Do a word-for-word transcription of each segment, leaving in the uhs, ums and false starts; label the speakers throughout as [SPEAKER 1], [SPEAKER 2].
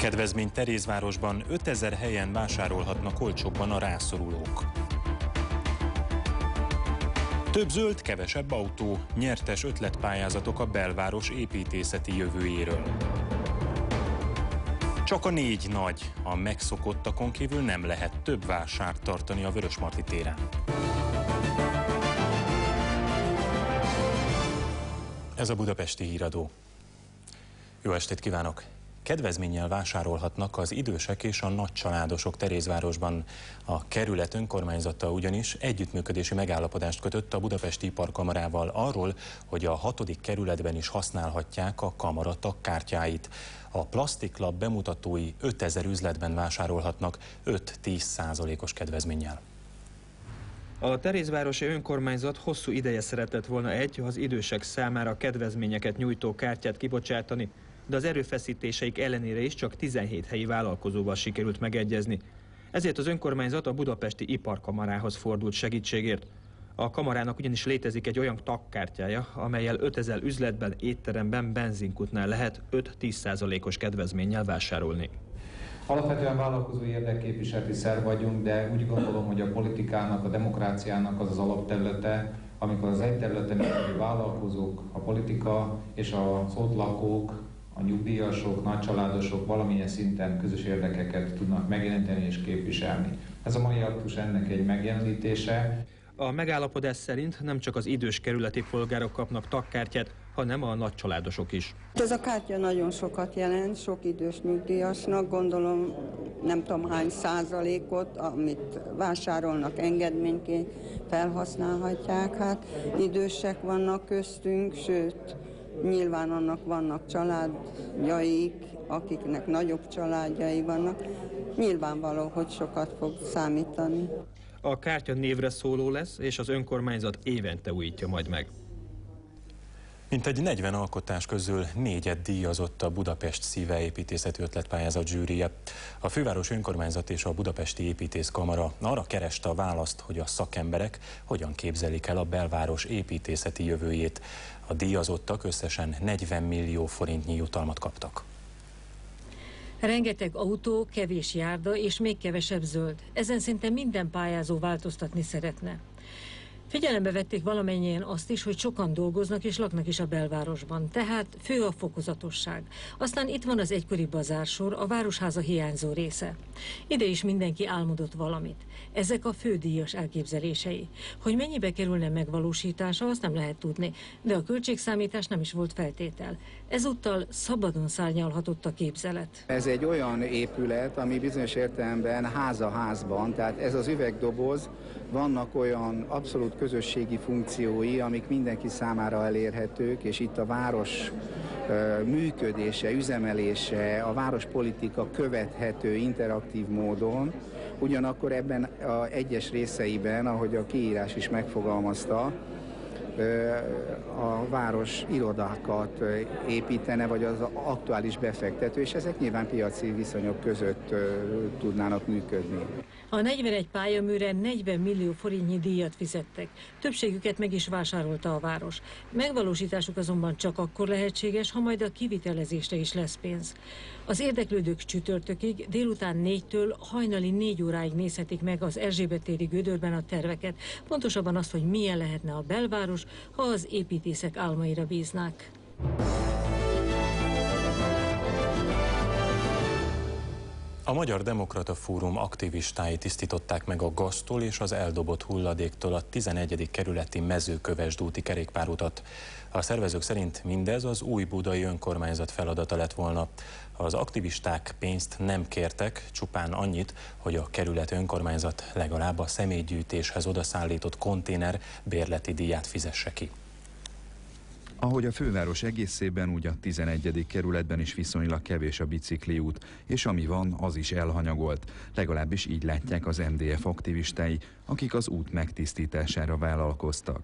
[SPEAKER 1] Kedvezmény Terézvárosban ötezer helyen vásárolhatnak olcsóbban a rászorulók. Több zöld, kevesebb autó, nyertes ötletpályázatok a belváros építészeti jövőjéről. Csak a négy nagy, a megszokottakon kívül nem lehet több vásárt tartani a Vörösmarty téren. Ez a Budapesti Híradó. Jó estét kívánok! Kedvezménnyel vásárolhatnak az idősek és a nagycsaládosok Terézvárosban. A kerület önkormányzata ugyanis együttműködési megállapodást kötött a Budapesti Iparkamarával arról, hogy a hatodik kerületben is használhatják a kamara tagkártyáit. A Plastiklab bemutatói ötezer üzletben vásárolhatnak öt-tíz százalékos kedvezménnyel.
[SPEAKER 2] A Terézvárosi önkormányzat hosszú ideje szeretett volna egy az idősek számára kedvezményeket nyújtó kártyát kibocsátani, de az erőfeszítéseik ellenére is csak tizenhét helyi vállalkozóval sikerült megegyezni. Ezért az önkormányzat a Budapesti Iparkamarához fordult segítségért. A kamarának ugyanis létezik egy olyan tagkártyája, amellyel ötezer üzletben, étteremben, benzinkútnál lehet öt-tíz százalékos kedvezménnyel vásárolni.
[SPEAKER 3] Alapvetően vállalkozói érdekképviseleti szerv vagyunk, de úgy gondolom, hogy a politikának, a demokráciának az az alapterülete, amikor az egy területen élő vállalkozók, a politika és az ott lakók, a nyugdíjasok, nagycsaládosok valamilyen szinten közös érdekeket tudnak megjeleníteni és képviselni. Ez a mai aktus ennek egy megjelenítése.
[SPEAKER 2] A megállapodás szerint nem csak az idős kerületi polgárok kapnak tagkártyát, hanem a nagycsaládosok is.
[SPEAKER 4] Ez a kártya nagyon sokat jelent, sok idős nyugdíjasnak, gondolom nem tudom hány százalékot, amit vásárolnak engedményként, felhasználhatják. Hát idősek vannak köztünk, sőt, nyilván annak vannak családjaik, akiknek nagyobb családjai vannak. Nyilvánvaló, hogy sokat fog számítani.
[SPEAKER 2] A kártya névre szóló lesz, és az önkormányzat évente újítja majd meg.
[SPEAKER 1] Mintegy negyven alkotás közül négyet díjazott a Budapest Szíve építészeti ötletpályázat zsűrije. A főváros önkormányzat és a Budapesti Építészkamara arra kereste a választ, hogy a szakemberek hogyan képzelik el a belváros építészeti jövőjét. A díjazottak összesen negyven millió forintnyi jutalmat kaptak.
[SPEAKER 5] Rengeteg autó, kevés járda és még kevesebb zöld. Ezen szinte minden pályázó változtatni szeretne. Figyelembe vették valamennyien azt is, hogy sokan dolgoznak és laknak is a belvárosban, tehát fő a fokozatosság. Aztán itt van az egykori bazársor, a Városháza hiányzó része. Ide is mindenki álmodott valamit. Ezek a fődíjas elképzelései. Hogy mennyibe kerülne megvalósítása, azt nem lehet tudni, de a költségszámítás nem is volt feltétel. Ezúttal szabadon szárnyalhatott a képzelet.
[SPEAKER 6] Ez egy olyan épület, ami bizonyos értelemben ház a házban, tehát ez az üvegdoboz, vannak olyan abszolút közösségi funkciói, amik mindenki számára elérhetők, és itt a város működése, üzemelése, a várospolitika követhető interaktív módon, ugyanakkor ebben az egyes részeiben, ahogy a kiírás is megfogalmazta, a város irodákat építene, vagy az aktuális befektető, és ezek nyilván piaci viszonyok között tudnának működni.
[SPEAKER 5] A negyvenegy pályaműre negyven millió forintnyi díjat fizettek. Többségüket meg is vásárolta a város. Megvalósításuk azonban csak akkor lehetséges, ha majd a kivitelezésre is lesz pénz. Az érdeklődők csütörtökig délután négytől hajnali négy óráig nézhetik meg az Erzsébet téri gödörben a terveket. Pontosabban azt, hogy milyen lehetne a belváros, ha az építészek álmaira bíznák.
[SPEAKER 1] A Magyar Demokrata Fórum aktivistái tisztították meg a gaztól és az eldobott hulladéktól a tizenegyedik kerületi Mezőkövesd úti kerékpárutat. A szervezők szerint mindez az új budai önkormányzat feladata lett volna. Az aktivisták pénzt nem kértek, csupán annyit, hogy a kerület önkormányzat legalább a személygyűjtéshez odaszállított konténer bérleti díját fizesse ki.
[SPEAKER 7] Ahogy a főváros egészében, úgy a tizenegyedik kerületben is viszonylag kevés a bicikliút, és ami van, az is elhanyagolt. Legalábbis így látják az em dé ef aktivistái, akik az út megtisztítására vállalkoztak.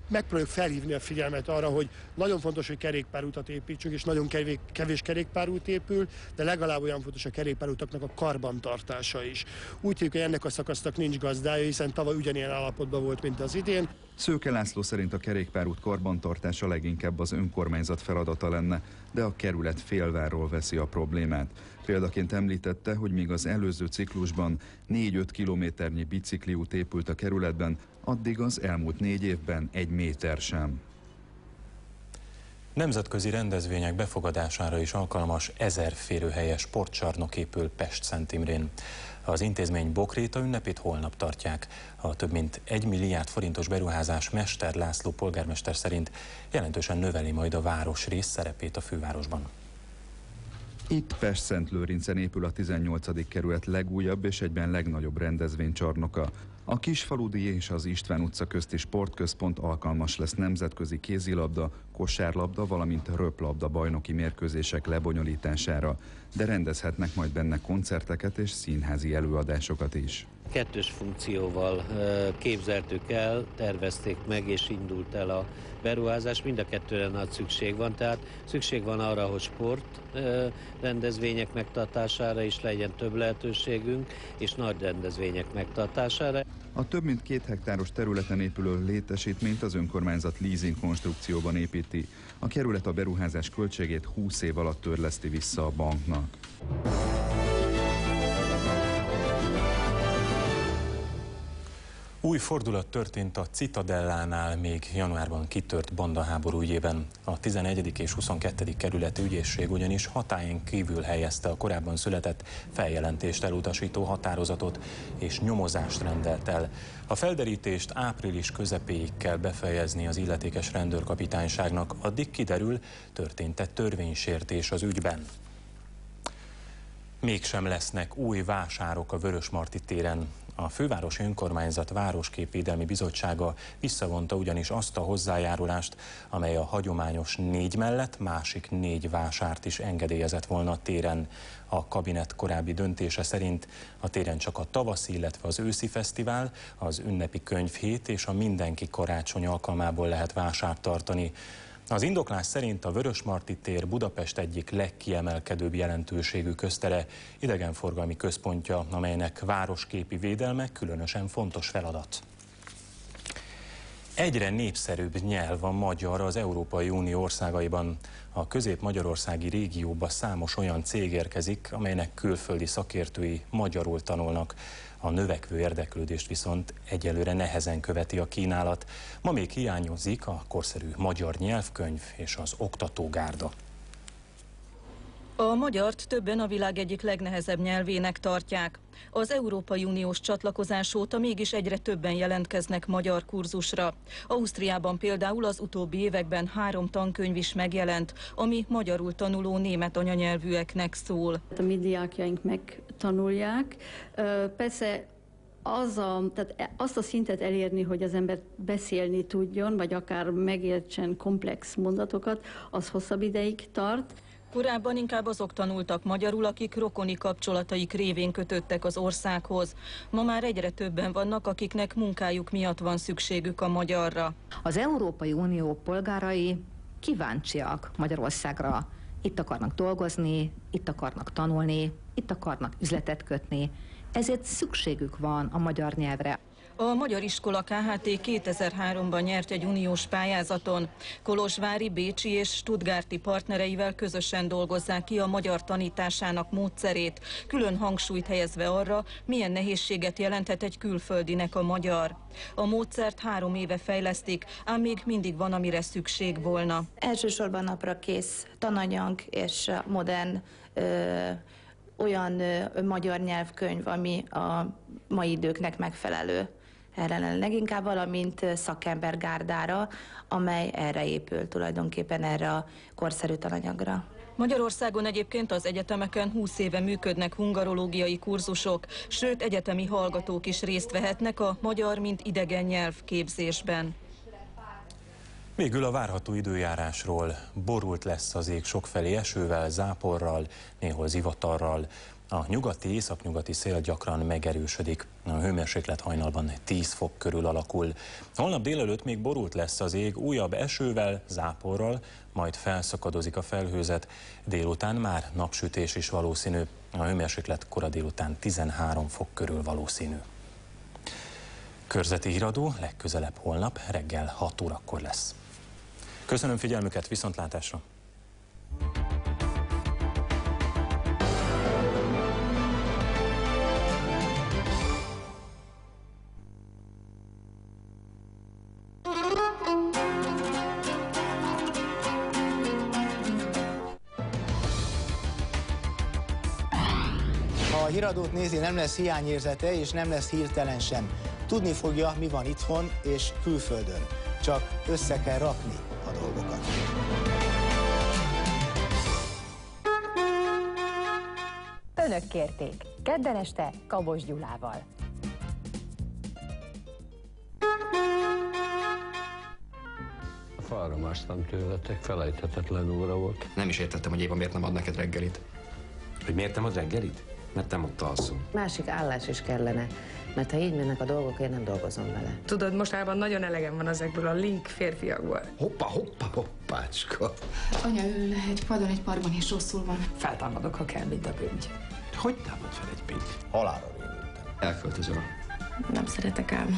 [SPEAKER 8] megpróbáljuk felhívni a figyelmet arra, hogy nagyon fontos, hogy kerékpárutat építsünk, és nagyon kevés, kevés kerékpárút épül, de legalább olyan fontos a kerékpárutaknak a karbantartása is. Úgy tűnik, hogy ennek a szakasznak nincs gazdája, hiszen tavaly ugyanilyen állapotban volt, mint az idén.
[SPEAKER 7] Szőke László szerint a kerékpárút karbantartása leginkább az önkormányzat feladata lenne, de a kerület félvárról veszi a problémát. Példaként említette, hogy míg az előző ciklusban négy-öt kilométernyi bicikliút épült a kerületben, addig az elmúlt négy évben egy méter sem.
[SPEAKER 1] Nemzetközi rendezvények befogadására is alkalmas ezer férőhelyes sportcsarnok épül Pest-Szent Imrén. Az intézmény Bokréta ünnepét holnap tartják. A több mint egy milliárd forintos beruházás Mester László polgármester szerint jelentősen növeli majd a városrész szerepét a fővárosban.
[SPEAKER 7] Itt Pest-Szentlőrincen épül a tizennyolcadik kerület legújabb és egyben legnagyobb rendezvénycsarnoka. A Kisfaludi és az István utca közti sportközpont alkalmas lesz nemzetközi kézilabda, kosárlabda, valamint röplabda bajnoki mérkőzések lebonyolítására, de rendezhetnek majd benne koncerteket és színházi előadásokat is.
[SPEAKER 9] Kettős funkcióval képzeltük el, tervezték meg és indult el a beruházás. Mind a kettőre nagy szükség van, tehát szükség van arra, hogy sport rendezvények megtartására is legyen több lehetőségünk, és nagy rendezvények megtartására.
[SPEAKER 7] A több mint két hektáros területen épülő létesítményt az önkormányzat leasing konstrukcióban építi. A kerület a beruházás költségét húsz év alatt törleszti vissza a banknak.
[SPEAKER 1] Új fordulat történt a Citadellánál még januárban kitört bandaháború ügyében. A tizenegyedik és huszonkettedik kerületi ügyészség ugyanis hatályon kívül helyezte a korábban született feljelentést elutasító határozatot és nyomozást rendelt el. A felderítést április közepéig kell befejezni az illetékes rendőrkapitányságnak, addig kiderül, történt-e törvénysértés az ügyben. Mégsem lesznek új vásárok a Vörösmarty téren. A Fővárosi Önkormányzat Városképvédelmi Bizottsága visszavonta ugyanis azt a hozzájárulást, amely a hagyományos négy mellett másik négy vásárt is engedélyezett volna a téren. A kabinet korábbi döntése szerint a téren csak a tavaszi, illetve az őszi fesztivál, az ünnepi könyvhét és a mindenki karácsony alkalmából lehet vásárt tartani. Az indoklás szerint a Vörösmarty tér Budapest egyik legkiemelkedőbb jelentőségű köztere, idegenforgalmi központja, amelynek városképi védelme különösen fontos feladat. Egyre népszerűbb nyelv a magyar az Európai Unió országaiban. A közép-magyarországi régióba számos olyan cég érkezik, amelynek külföldi szakértői magyarul tanulnak. A növekvő érdeklődést viszont egyelőre nehezen követi a kínálat. Ma még hiányozik a korszerű magyar nyelvkönyv és az oktatógárda.
[SPEAKER 10] A magyart többen a világ egyik legnehezebb nyelvének tartják. Az Európai Uniós csatlakozás óta mégis egyre többen jelentkeznek magyar kurzusra. Ausztriában például az utóbbi években három tankönyv is megjelent, ami magyarul tanuló német anyanyelvűeknek szól.
[SPEAKER 11] A mi diákjaink megtanulják. Persze az a, tehát azt a szintet elérni, hogy az ember beszélni tudjon, vagy akár megértsen komplex mondatokat, az hosszabb ideig tart.
[SPEAKER 10] Korábban inkább azok tanultak magyarul, akik rokoni kapcsolataik révén kötöttek az országhoz. Ma már egyre többen vannak, akiknek munkájuk miatt van szükségük a magyarra.
[SPEAKER 12] Az Európai Unió polgárai kíváncsiak Magyarországra. Itt akarnak dolgozni, itt akarnak tanulni, itt akarnak üzletet kötni. Ezért szükségük van a magyar nyelvre.
[SPEAKER 10] A Magyar Iskola K H T kétezer-háromban nyert egy uniós pályázaton. Kolozsvári, bécsi és stuttgarti partnereivel közösen dolgozzák ki a magyar tanításának módszerét, külön hangsúlyt helyezve arra, milyen nehézséget jelenthet egy külföldinek a magyar. A módszert három éve fejlesztik, ám még mindig van, amire szükség volna.
[SPEAKER 13] Elsősorban napra kész tananyag és modern ö, olyan ö, magyar nyelvkönyv, ami a mai időknek megfelelő. Erre leginkább, valamint szakembergárdára, amely erre épül tulajdonképpen, erre a korszerű tananyagra.
[SPEAKER 10] Magyarországon egyébként az egyetemeken húsz éve működnek hungarológiai kurzusok, sőt egyetemi hallgatók is részt vehetnek a magyar, mint idegen nyelv képzésben.
[SPEAKER 1] Végül a várható időjárásról. Borult lesz az ég sokfelé esővel, záporral, néhol zivatarral. A nyugati, északnyugati szél gyakran megerősödik. A hőmérséklet hajnalban tíz fok körül alakul. Holnap délelőtt még borult lesz az ég, újabb esővel, záporral, majd felszakadozik a felhőzet. Délután már napsütés is valószínű. A hőmérséklet kora délután tizenhárom fok körül valószínű. Körzeti híradó legközelebb holnap reggel hat órakor lesz. Köszönöm figyelmüket, viszontlátásra!
[SPEAKER 14] Ha a híradót nézi, nem lesz hiányérzete és nem lesz hirtelen sem. Tudni fogja, mi van itthon és külföldön. Csak össze kell rakni a dolgokat.
[SPEAKER 15] Önök kérték. Kedden este Kabos Gyulával.
[SPEAKER 16] Falra másztam tőletek, felejthetetlen óra volt.
[SPEAKER 17] Nem is értettem, hogy Éva miért nem ad neked reggelit. Hogy miért nem ad reggelit? Mert nem ott alszom.
[SPEAKER 18] Másik állás is kellene, mert ha így mennek a dolgok, én nem dolgozom vele.
[SPEAKER 19] Tudod, mostában nagyon elegem van ezekből a link férfiakból.
[SPEAKER 17] Hoppa, hoppa, hoppácska.
[SPEAKER 20] Anya ül le egy padon egy parkban és rosszul van.
[SPEAKER 19] Feltámadok, ha kell, mint a büngy.
[SPEAKER 17] Hogy támad fel egy pénz?
[SPEAKER 14] Halálra rémültem.
[SPEAKER 17] Elköltözöm.
[SPEAKER 20] Nem szeretek álmodni.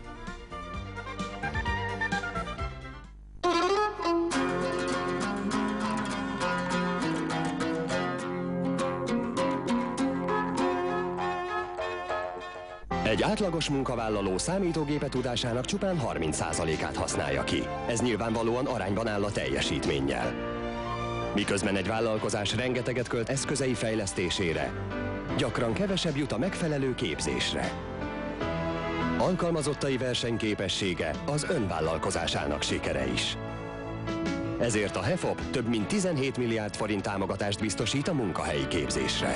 [SPEAKER 21] Egy átlagos munkavállaló számítógépe tudásának csupán harminc százalékát használja ki. Ez nyilvánvalóan arányban áll a teljesítménnyel. Miközben egy vállalkozás rengeteget költ eszközei fejlesztésére, gyakran kevesebb jut a megfelelő képzésre. Alkalmazottai versenyképessége az önvállalkozásának sikere is. Ezért a HEFOP több mint tizenhét milliárd forint támogatást biztosít a munkahelyi képzésre.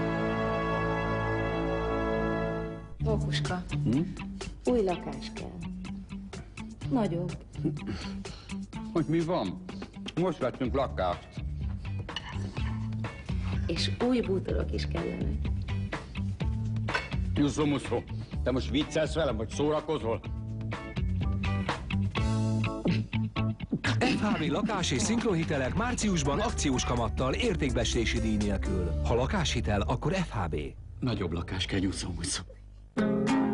[SPEAKER 20] Hókuska,
[SPEAKER 18] Hm? Új lakás kell. Nagyobb.
[SPEAKER 22] Hogy mi van? Most vettünk lakást.
[SPEAKER 18] És új bútorok is kellene.
[SPEAKER 22] Jusszó, muszó, te most viccelsz velem, vagy szórakozol?
[SPEAKER 23] ef há bé lakás és szinkronhitelek márciusban akciós kamattal, értékbecslési díj nélkül. Ha lakáshitel, akkor ef há bé.
[SPEAKER 17] Nagyobb lakás kell, Jusszó, muszó.